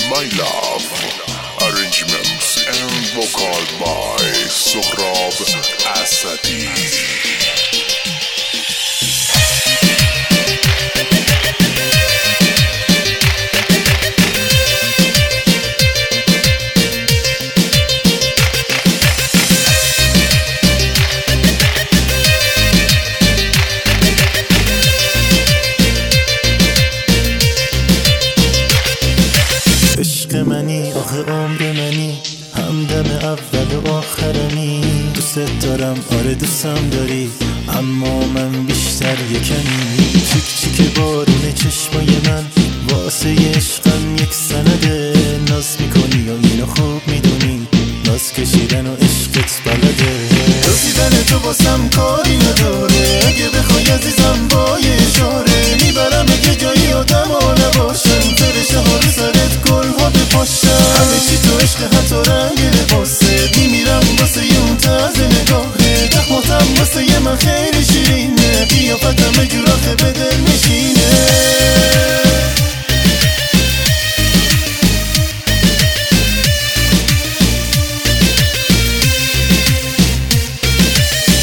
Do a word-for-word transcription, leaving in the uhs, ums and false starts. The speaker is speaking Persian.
My Love. Arrangements and vocal by Sohrab Asadi. عشق منی آخه عمر منی، همدم اول و آخرمی. دوست دارم آره دوستم داری، اما من بیشتر یکمی. چیک چیک بارون چشمای من واسه عشقم یک سنده. ناز میکنی و اینو خوب میدونی، ناز کشیدن و عشقت بلده. رسیدن تو واسم کاری نداره، اگه بخوای عزیزم با یه اشاره میبرم اگه جایی آدم ها نباشن. فرشه ها رو سرت گل ها بپاشن، همه چی تو عشق حتی رنگ لباسه. میمیرم واسه یه اون طرز نگاهه، تخماتم واسه یه من خیلی شیرینه. قیافتم یه جور